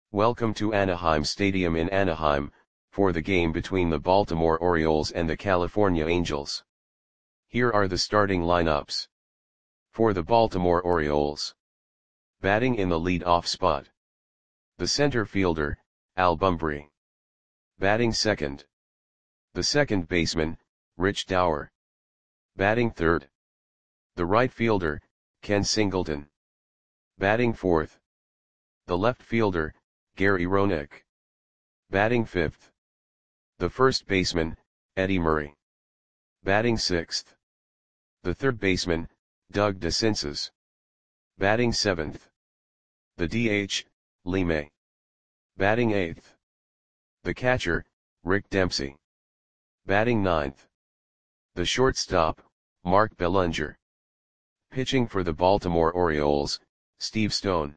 Welcome to Anaheim Stadium in Anaheim, for the game between the Baltimore Orioles and the California Angels. Here are the starting lineups. For the Baltimore Orioles. Batting in the lead-off spot. The center fielder, Al Bumbry. Batting second. The second baseman, Rich Dauer. Batting third. The right fielder, Ken Singleton. Batting fourth. The left fielder, Gary Roenick. Batting fifth. The first baseman, Eddie Murray. Batting sixth. The third baseman, Doug DeCinces. Batting seventh. The DH, Lee May. Batting eighth. The catcher, Rick Dempsey. Batting ninth. The shortstop, Mark Bellinger. Pitching for the Baltimore Orioles, Steve Stone.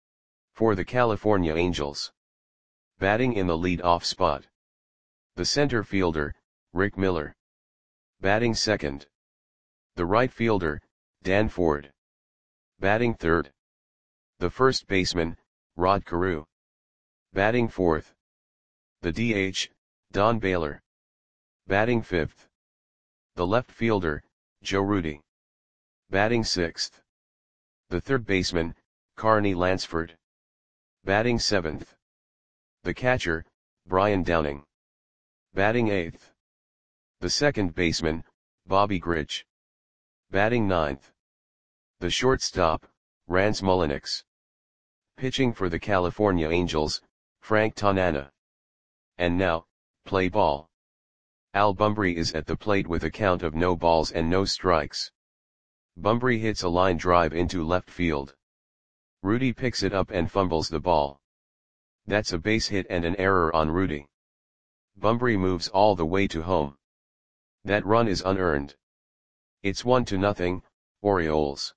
For the California Angels. Batting in the lead-off spot. The center fielder, Rick Miller. Batting second. The right fielder, Dan Ford. Batting third. The first baseman, Rod Carew. Batting fourth. The DH, Don Baylor. Batting fifth. The left fielder, Joe Rudi. Batting sixth. The third baseman, Carney Lansford. Batting seventh. The catcher, Brian Downing. Batting eighth. The second baseman, Bobby Grich. Batting ninth. The shortstop, Rance Mulliniks. Pitching for the California Angels, Frank Tanana. And now, play ball. Al Bumbry is at the plate with a count of no balls and no strikes. Bumbry hits a line drive into left field. Rudi picks it up and fumbles the ball. That's a base hit and an error on Rudi. Bumbry moves all the way to home. That run is unearned. It's 1-0, Orioles.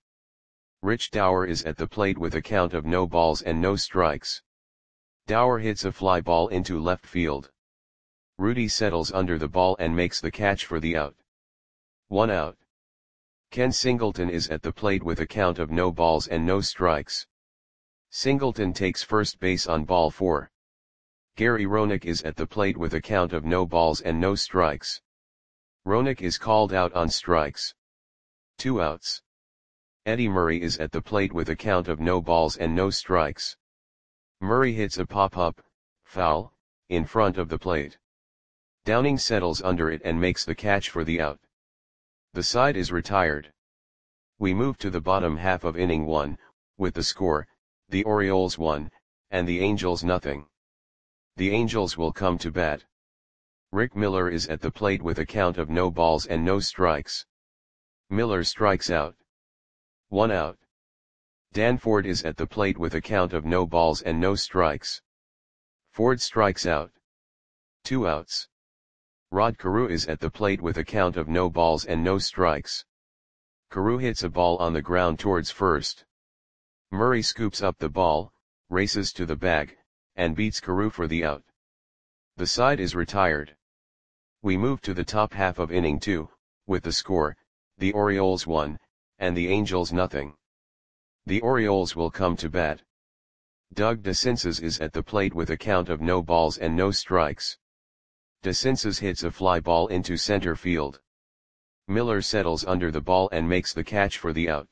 Rich Dauer is at the plate with a count of no balls and no strikes. Dauer hits a fly ball into left field. Rudi settles under the ball and makes the catch for the out. 1 out. Ken Singleton is at the plate with a count of no balls and no strikes. Singleton takes first base on ball 4. Gary Roenick is at the plate with a count of no balls and no strikes. Roenick is called out on strikes. 2 outs. Eddie Murray is at the plate with a count of no balls and no strikes. Murray hits a pop-up, foul, in front of the plate. Downing settles under it and makes the catch for the out. The side is retired. We move to the bottom half of inning 1, with the score, the Orioles 1, and the Angels 0. The Angels will come to bat. Rick Miller is at the plate with a count of no balls and no strikes. Miller strikes out. 1 out. Dan Ford is at the plate with a count of no balls and no strikes. Ford strikes out. 2 outs. Rod Carew is at the plate with a count of no balls and no strikes. Carew hits a ball on the ground towards first. Murray scoops up the ball, races to the bag, and beats Carew for the out. The side is retired. We move to the top half of inning 2, with the score, the Orioles 1, and the Angels 0. The Orioles will come to bat. Doug DeCinces is at the plate with a count of no balls and no strikes. DeCinces hits a fly ball into center field. Miller settles under the ball and makes the catch for the out.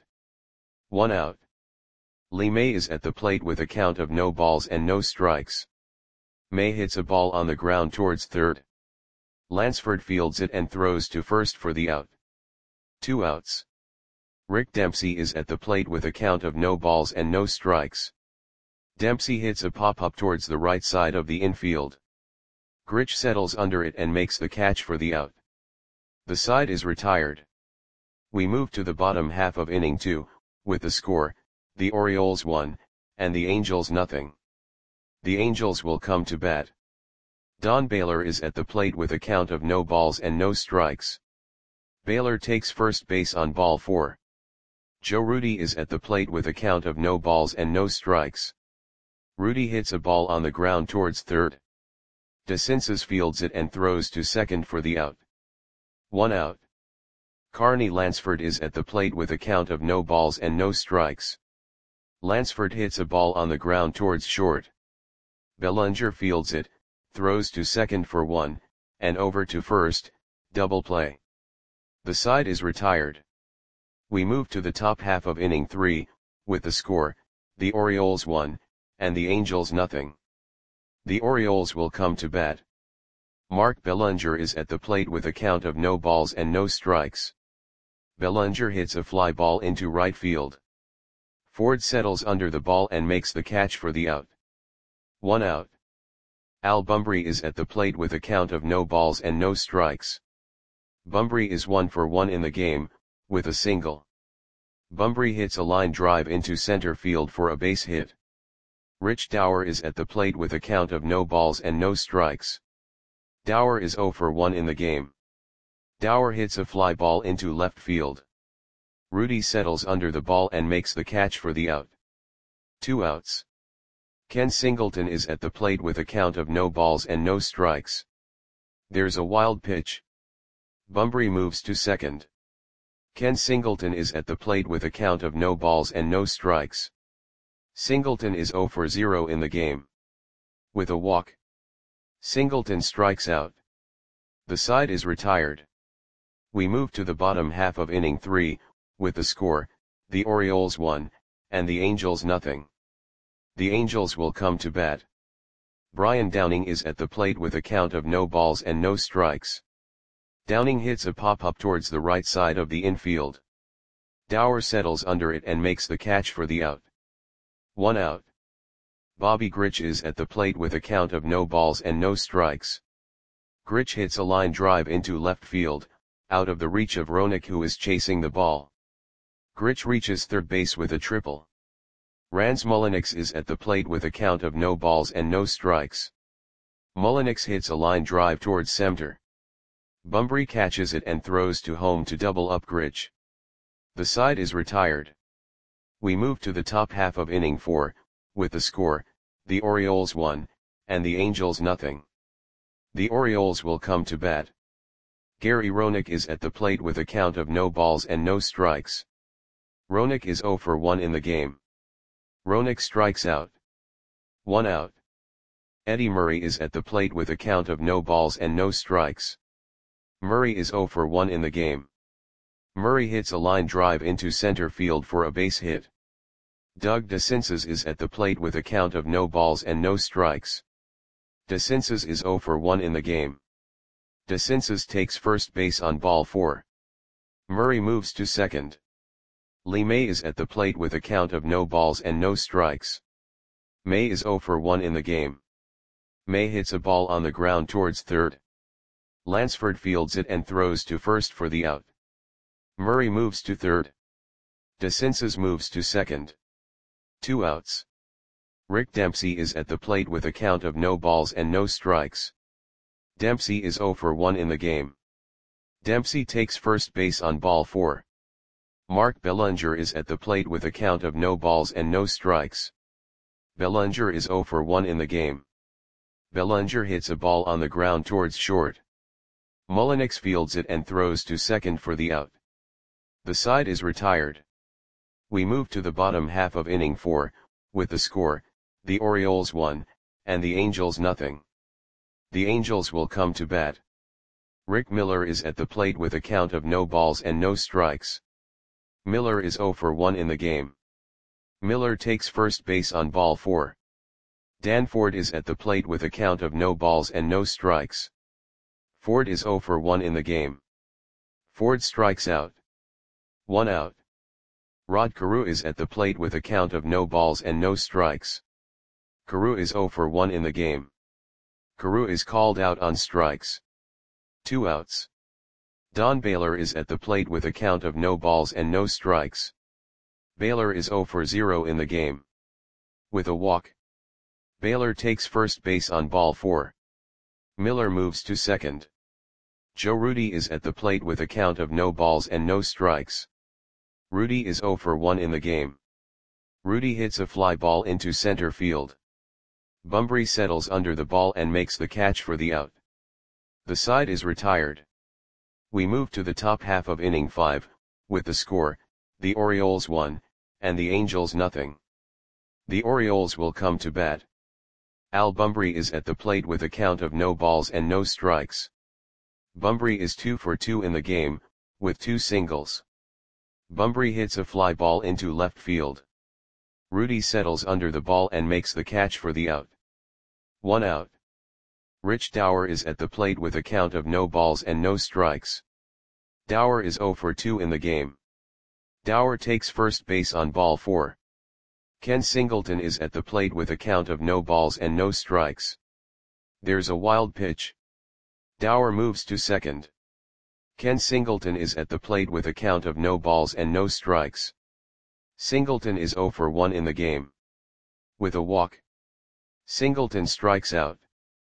1 out. Lee May is at the plate with a count of no balls and no strikes. May hits a ball on the ground towards third. Lansford fields it and throws to first for the out. 2 outs. Rick Dempsey is at the plate with a count of no balls and no strikes. Dempsey hits a pop-up towards the right side of the infield. Grich settles under it and makes the catch for the out. The side is retired. We move to the bottom half of inning 2, with the score, the Orioles 1, and the Angels 0. The Angels will come to bat. Don Baylor is at the plate with a count of no balls and no strikes. Baylor takes first base on ball 4. Joe Rudi is at the plate with a count of no balls and no strikes. Rudi hits a ball on the ground towards third. DeCinces fields it and throws to second for the out. 1 out. Carney Lansford is at the plate with a count of no balls and no strikes. Lansford hits a ball on the ground towards short. Bellinger fields it, throws to second for 1, and over to first, double play. The side is retired. We move to the top half of inning 3, with the score, the Orioles 1, and the Angels nothing. The Orioles will come to bat. Mark Bellinger is at the plate with a count of no balls and no strikes. Bellinger hits a fly ball into right field. Ford settles under the ball and makes the catch for the out. 1 out. Al Bumbry is at the plate with a count of no balls and no strikes. Bumbry is 1 for 1 in the game, with a single. Bumbry hits a line drive into center field for a base hit. Rich Dauer is at the plate with a count of no balls and no strikes. Dauer is 0 for 1 in the game. Dauer hits a fly ball into left field. Rudy settles under the ball and makes the catch for the out. 2 outs. Ken Singleton is at the plate with a count of no balls and no strikes. There's a wild pitch. Bumbry moves to second. Ken Singleton is at the plate with a count of no balls and no strikes. Singleton is 0 for 0 in the game. With a walk, Singleton strikes out. The side is retired. We move to the bottom half of inning 3, with the score, the Orioles 1, and the Angels nothing. The Angels will come to bat. Brian Downing is at the plate with a count of no balls and no strikes. Downing hits a pop-up towards the right side of the infield. Dauer settles under it and makes the catch for the out. 1 out. Bobby Grich is at the plate with a count of no balls and no strikes. Grich hits a line drive into left field, out of the reach of Roenick, who is chasing the ball. Grich reaches third base with a triple. Rans Mulliniks is at the plate with a count of no balls and no strikes. Mulliniks hits a line drive towards center. Bumbry catches it and throws to home to double up Grich. The side is retired. We move to the top half of inning 4, with the score, the Orioles 1, and the Angels nothing. The Orioles will come to bat. Gary Roenick is at the plate with a count of no balls and no strikes. Roenick is 0 for 1 in the game. Roenick strikes out. 1 out. Eddie Murray is at the plate with a count of no balls and no strikes. Murray is 0 for 1 in the game. Murray hits a line drive into center field for a base hit. Doug DeCinces is at the plate with a count of no balls and no strikes. DeCinces is 0 for 1 in the game. DeCinces takes first base on ball 4. Murray moves to second. Lee May is at the plate with a count of no balls and no strikes. May is 0 for 1 in the game. May hits a ball on the ground towards third. Lansford fields it and throws to first for the out. Murray moves to third. DeCinces moves to second. 2 outs. Rick Dempsey is at the plate with a count of no balls and no strikes. Dempsey is 0 for 1 in the game. Dempsey takes first base on ball 4. Mark Bellinger is at the plate with a count of no balls and no strikes. Bellinger is 0 for 1 in the game. Bellinger hits a ball on the ground towards short. Mulliniks fields it and throws to second for the out. The side is retired. We move to the bottom half of inning 4, with the score, the Orioles 1, and the Angels nothing. The Angels will come to bat. Rick Miller is at the plate with a count of no balls and no strikes. Miller is 0 for 1 in the game. Miller takes first base on ball 4. Dan Ford is at the plate with a count of no balls and no strikes. Ford is 0 for 1 in the game. Ford strikes out. 1 out. Rod Carew is at the plate with a count of no balls and no strikes. Carew is 0 for 1 in the game. Carew is called out on strikes. 2 outs. Don Baylor is at the plate with a count of no balls and no strikes. Baylor is 0 for 0 in the game. With a walk, Baylor takes first base on ball 4. Miller moves to second. Joe Rudi is at the plate with a count of no balls and no strikes. Rudi is 0 for 1 in the game. Rudi hits a fly ball into center field. Bumbry settles under the ball and makes the catch for the out. The side is retired. We move to the top half of inning 5, with the score, the Orioles 1, and the Angels nothing. The Orioles will come to bat. Al Bumbry is at the plate with a count of no balls and no strikes. Bumbry is 2 for 2 in the game, with 2 singles. Bumbry hits a fly ball into left field. Rudy settles under the ball and makes the catch for the out. 1 out. Rich Dower is at the plate with a count of no balls and no strikes. Dower is 0 for 2 in the game. Dower takes first base on ball 4. Ken Singleton is at the plate with a count of no balls and no strikes. There's a wild pitch. Dower moves to second. Ken Singleton is at the plate with a count of no balls and no strikes. Singleton is 0 for 1 in the game. With a walk, Singleton strikes out.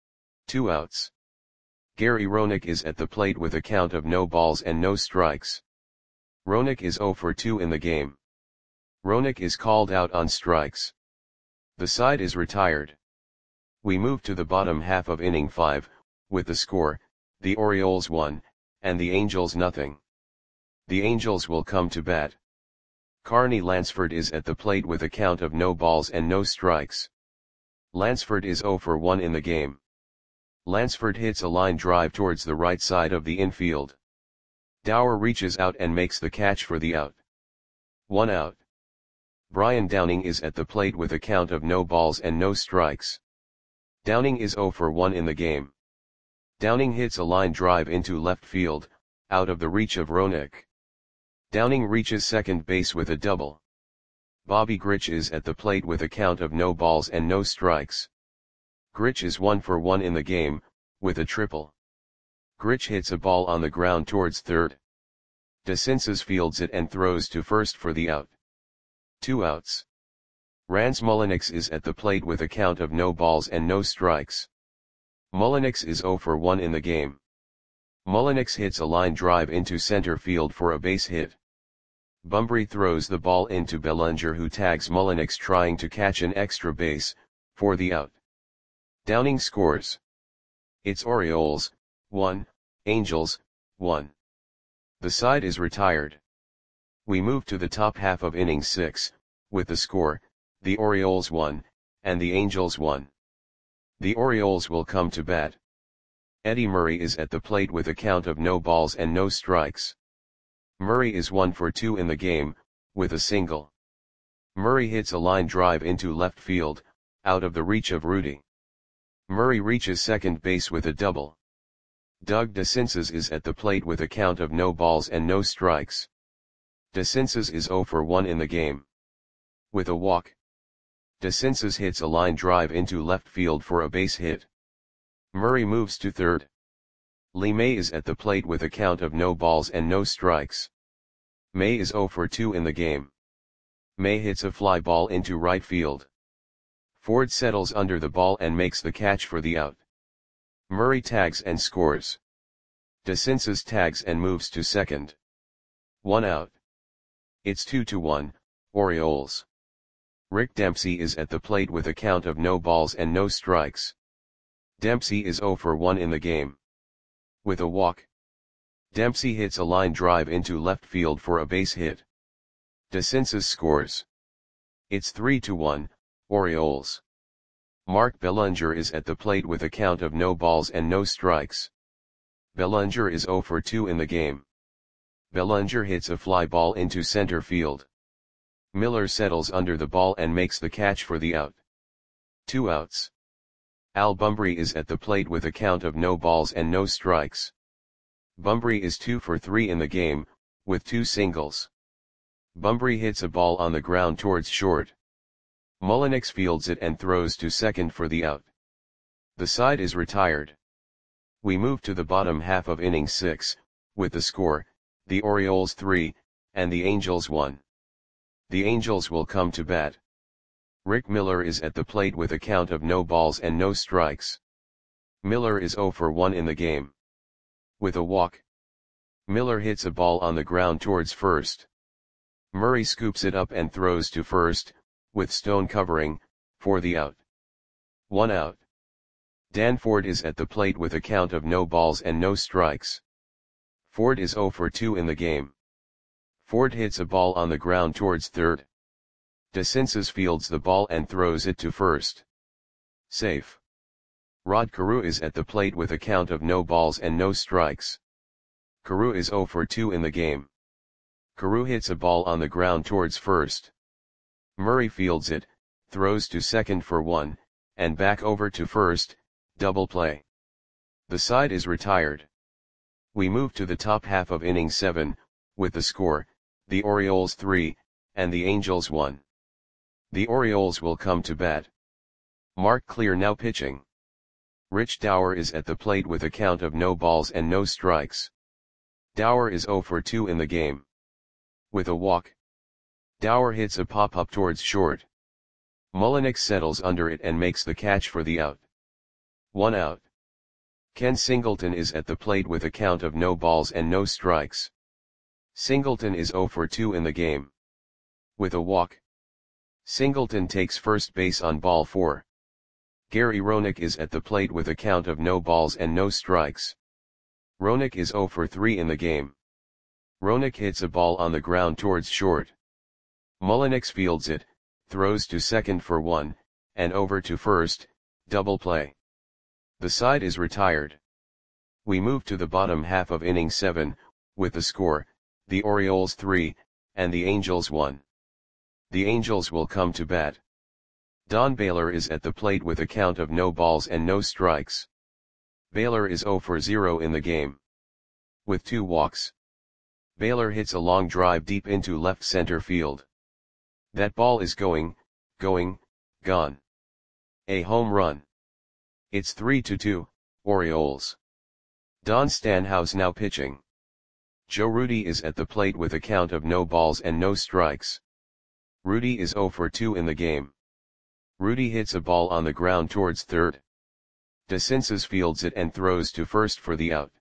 2 outs. Gary Roenick is at the plate with a count of no balls and no strikes. Roenick is 0 for 2 in the game. Roenick is called out on strikes. The side is retired. We move to the bottom half of inning 5, with the score, the Orioles 1, and the Angels nothing. The Angels will come to bat. Carney Lansford is at the plate with a count of no balls and no strikes. Lansford is 0 for 1 in the game. Lansford hits a line drive towards the right side of the infield. Dower reaches out and makes the catch for the out. 1 out. Brian Downing is at the plate with a count of no balls and no strikes. Downing is 0 for 1 in the game. Downing hits a line drive into left field, out of the reach of Roenick. Downing reaches second base with a double. Bobby Grich is at the plate with a count of no balls and no strikes. Grich is 1 for 1 in the game, with a triple. Grich hits a ball on the ground towards third. DeCinces fields it and throws to first for the out. 2 outs. Rance Mulliniks is at the plate with a count of no balls and no strikes. Mulliniks is 0 for 1 in the game. Mulliniks hits a line drive into center field for a base hit. Bumbry throws the ball into Bellinger, who tags Mulliniks trying to catch an extra base, for the out. Downing scores. It's Orioles, 1, Angels, 1. The side is retired. We move to the top half of inning 6, with the score, the Orioles 1, and the Angels 1. The Orioles will come to bat. Eddie Murray is at the plate with a count of no balls and no strikes. Murray is 1 for 2 in the game, with a single. Murray hits a line drive into left field, out of the reach of Rudy. Murray reaches second base with a double. Doug DeCinces is at the plate with a count of no balls and no strikes. DeCinces is 0 for 1 in the game. With a walk, DeCinces hits a line drive into left field for a base hit. Murray moves to third. Lee May is at the plate with a count of no balls and no strikes. May is 0 for 2 in the game. May hits a fly ball into right field. Ford settles under the ball and makes the catch for the out. Murray tags and scores. DeCinces tags and moves to second. 1 out. It's 2-1, Orioles. Rick Dempsey is at the plate with a count of no balls and no strikes. Dempsey is 0 for 1 in the game. With a walk, Dempsey hits a line drive into left field for a base hit. DeCinces scores. It's 3-1, Orioles. Mark Bellinger is at the plate with a count of no balls and no strikes. Bellinger is 0 for 2 in the game. Bellinger hits a fly ball into center field. Miller settles under the ball and makes the catch for the out. 2 outs. Al Bumbry is at the plate with a count of no balls and no strikes. Bumbry is 2 for 3 in the game, with 2 singles. Bumbry hits a ball on the ground towards short. Mulliniks fields it and throws to second for the out. The side is retired. We move to the bottom half of inning 6, with the score, the Orioles 3, and the Angels 1. The Angels will come to bat. Rick Miller is at the plate with a count of no balls and no strikes. Miller is 0 for 1 in the game. With a walk, Miller hits a ball on the ground towards first. Murray scoops it up and throws to first, with Stone covering, for the out. 1 out. Dan Ford is at the plate with a count of no balls and no strikes. Ford is 0 for 2 in the game. Ford hits a ball on the ground towards third. DeCinces fields the ball and throws it to first. Safe. Rod Carew is at the plate with a count of no balls and no strikes. Carew is 0 for 2 in the game. Carew hits a ball on the ground towards first. Murray fields it, throws to second for 1, and back over to first, double play. The side is retired. We move to the top half of inning 7, with the score, the Orioles 3, and the Angels 1. The Orioles will come to bat. Mark Clear now pitching. Rich Dower is at the plate with a count of no balls and no strikes. Dower is 0 for 2 in the game. With a walk. Dower hits a pop-up towards short. Mullenix settles under it and makes the catch for the out. 1 out. Ken Singleton is at the plate with a count of no balls and no strikes. Singleton is 0 for 2 in the game. With a walk. Singleton takes first base on ball 4. Gary Roenick is at the plate with a count of no balls and no strikes. Roenick is 0 for 3 in the game. Roenick hits a ball on the ground towards short. Mullenix fields it, throws to second for 1, and over to first, double play. The side is retired. We move to the bottom half of inning 7, with the score, the Orioles 3, and the Angels 1. The Angels will come to bat. Don Baylor is at the plate with a count of no balls and no strikes. Baylor is 0 for 0 in the game. With 2 walks. Baylor hits a long drive deep into left center field. That ball is going, gone. A home run. It's 3-2, Orioles. Don Stanhouse now pitching. Joe Rudi is at the plate with a count of no balls and no strikes. Rudi is 0 for 2 in the game. Rudi hits a ball on the ground towards third. DeCinces fields it and throws to first for the out.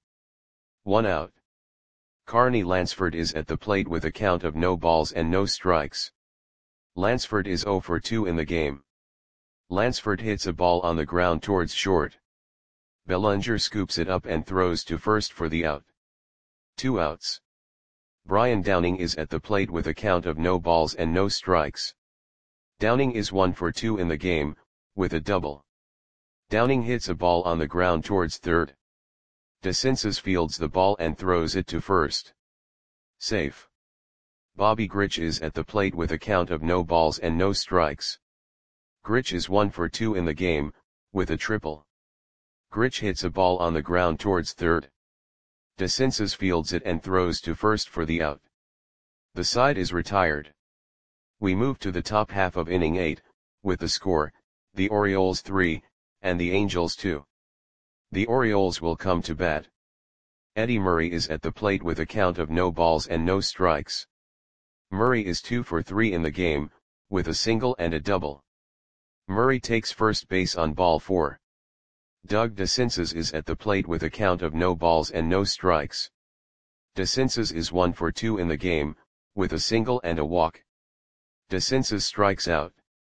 1 out. Carney Lansford is at the plate with a count of no balls and no strikes. Lansford is 0 for 2 in the game. Lansford hits a ball on the ground towards short. Bellinger scoops it up and throws to first for the out. 2 outs. Brian Downing is at the plate with a count of no balls and no strikes. Downing is 1 for 2 in the game, with a double. Downing hits a ball on the ground towards third. DeCinces fields the ball and throws it to first. Safe. Bobby Grich is at the plate with a count of no balls and no strikes. Grich is 1 for 2 in the game, with a triple. Grich hits a ball on the ground towards third. DeCinces fields it and throws to first for the out. The side is retired. We move to the top half of inning 8, with the score, the Orioles 3, and the Angels 2. The Orioles will come to bat. Eddie Murray is at the plate with a count of no balls and no strikes. Murray is 2 for 3 in the game, with a single and a double. Murray takes first base on ball 4. Doug DeCinces is at the plate with a count of no balls and no strikes. DeCinces is 1 for 2 in the game, with a single and a walk. DeCinces strikes out.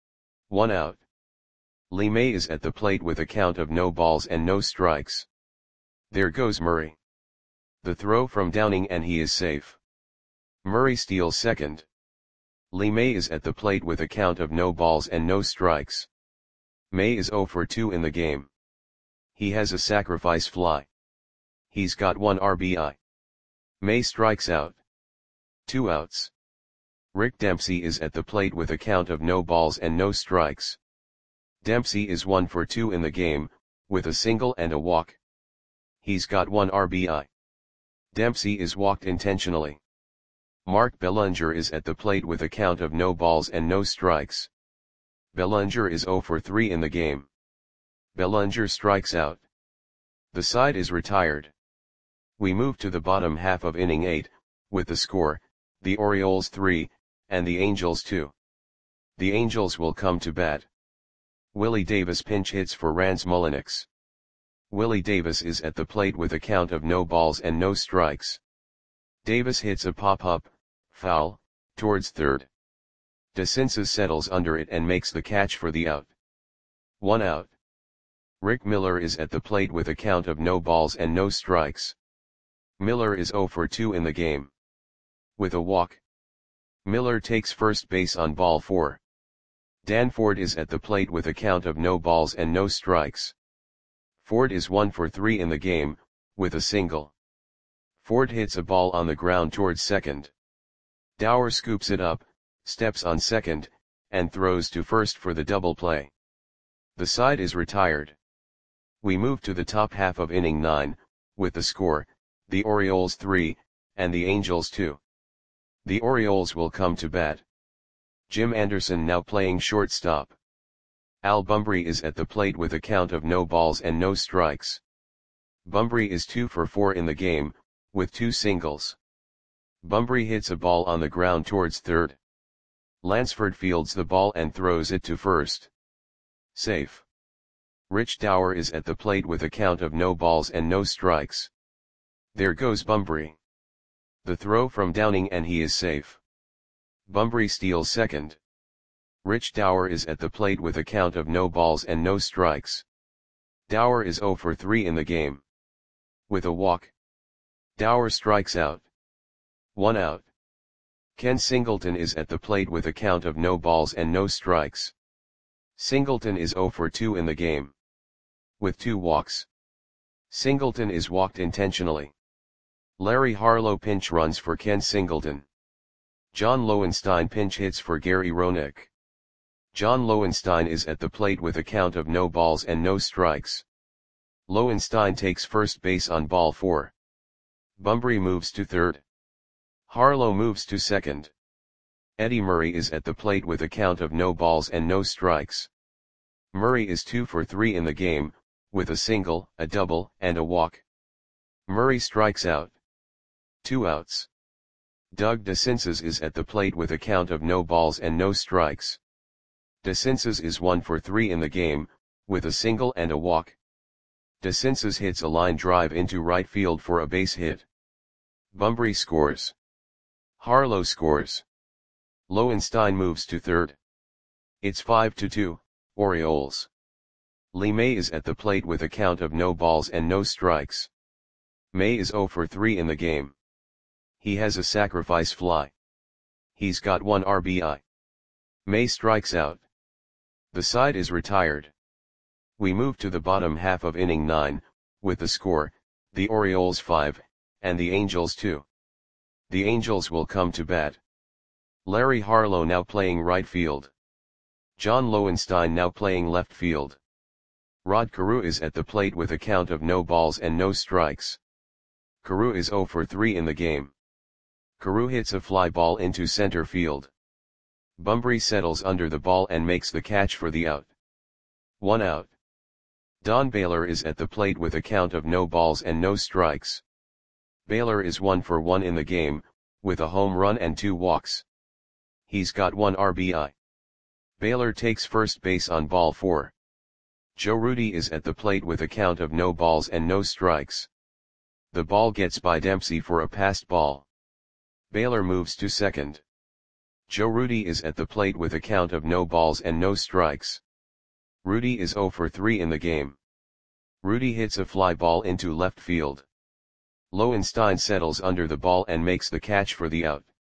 1 out. Lee May is at the plate with a count of no balls and no strikes. There goes Murray. The throw from Downing and he is safe. Murray steals second. Lee May is at the plate with a count of no balls and no strikes. May is 0 for 2 in the game. He has a sacrifice fly. He's got 1 RBI. May strikes out. 2 outs. Rick Dempsey is at the plate with a count of no balls and no strikes. Dempsey is 1 for 2 in the game, with a single and a walk. He's got 1 RBI. Dempsey is walked intentionally. Mark Bellinger is at the plate with a count of no balls and no strikes. Bellinger is 0 for 3 in the game. Bellinger strikes out. The side is retired. We move to the bottom half of inning 8, with the score, the Orioles 3, and the Angels 2. The Angels will come to bat. Willie Davis pinch hits for Rans Mullenix. Willie Davis is at the plate with a count of no balls and no strikes. Davis hits a pop-up, foul, towards third. DeCinces settles under it and makes the catch for the out. 1 out. Rick Miller is at the plate with a count of no balls and no strikes. Miller is 0 for 2 in the game. With a walk. Miller takes first base on ball 4. Dan Ford is at the plate with a count of no balls and no strikes. Ford is 1 for 3 in the game, with a single. Ford hits a ball on the ground towards second. Dower scoops it up, steps on second, and throws to first for the double play. The side is retired. We move to the top half of inning 9, with the score, the Orioles 3, and the Angels 2. The Orioles will come to bat. Jim Anderson now playing shortstop. Al Bumbry is at the plate with a count of no balls and no strikes. Bumbry is 2 for 4 in the game, with 2 singles. Bumbry hits a ball on the ground towards third. Lansford fields the ball and throws it to first. Safe. Rich Dower is at the plate with a count of no balls and no strikes. There goes Bumbry. The throw from Downing and he is safe. Bumbry steals second. Rich Dower is at the plate with a count of no balls and no strikes. Dower is 0 for 3 in the game. With a walk, Dower strikes out. 1 out. Ken Singleton is at the plate with a count of no balls and no strikes. Singleton is 0 for 2 in the game. With 2 walks. Singleton is walked intentionally. Larry Harlow pinch runs for Ken Singleton. John Lowenstein pinch hits for Gary Roenick. John Lowenstein is at the plate with a count of no balls and no strikes. Lowenstein takes first base on ball 4. Bumbry moves to third. Harlow moves to second. Eddie Murray is at the plate with a count of no balls and no strikes. Murray is 2 for 3 in the game, with a single, a double, and a walk. Murray strikes out. 2 outs. Doug DeCinces is at the plate with a count of no balls and no strikes. DeCinces is 1 for 3 in the game, with a single and a walk. DeCinces hits a line drive into right field for a base hit. Bumbry scores. Harlow scores. Lowenstein moves to third. It's 5-2, Orioles. Lee May is at the plate with a count of no balls and no strikes. May is 0 for 3 in the game. He has a sacrifice fly. He's got 1 RBI. May strikes out. The side is retired. We move to the bottom half of inning 9, with the score, the Orioles 5, and the Angels 2. The Angels will come to bat. Larry Harlow now playing right field. John Lowenstein now playing left field. Rod Carew is at the plate with a count of no balls and no strikes. Carew is 0 for 3 in the game. Carew hits a fly ball into center field. Bumbry settles under the ball and makes the catch for the out. 1 out. Don Baylor is at the plate with a count of no balls and no strikes. Baylor is 1 for 1 in the game, with a home run and 2 walks. He's got 1 RBI. Baylor takes first base on ball 4. Joe Rudi is at the plate with a count of no balls and no strikes. The ball gets by Dempsey for a passed ball. Baylor moves to second. Joe Rudi is at the plate with a count of no balls and no strikes. Rudi is 0 for 3 in the game. Rudi hits a fly ball into left field. Lowenstein settles under the ball and makes the catch for the out.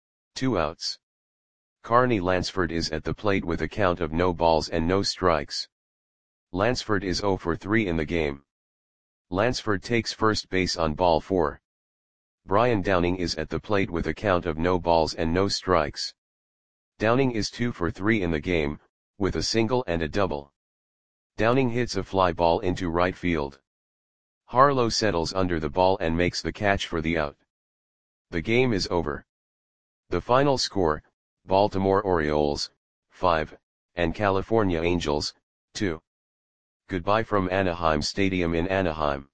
2 outs. Carney Lansford is at the plate with a count of no balls and no strikes. Lansford is 0 for 3 in the game. Lansford takes first base on ball 4. Brian Downing is at the plate with a count of no balls and no strikes. Downing is 2 for 3 in the game, with a single and a double. Downing hits a fly ball into right field. Harlow settles under the ball and makes the catch for the out. The game is over. The final score, Baltimore Orioles, 5, and California Angels, 2. Goodbye from Anaheim Stadium in Anaheim.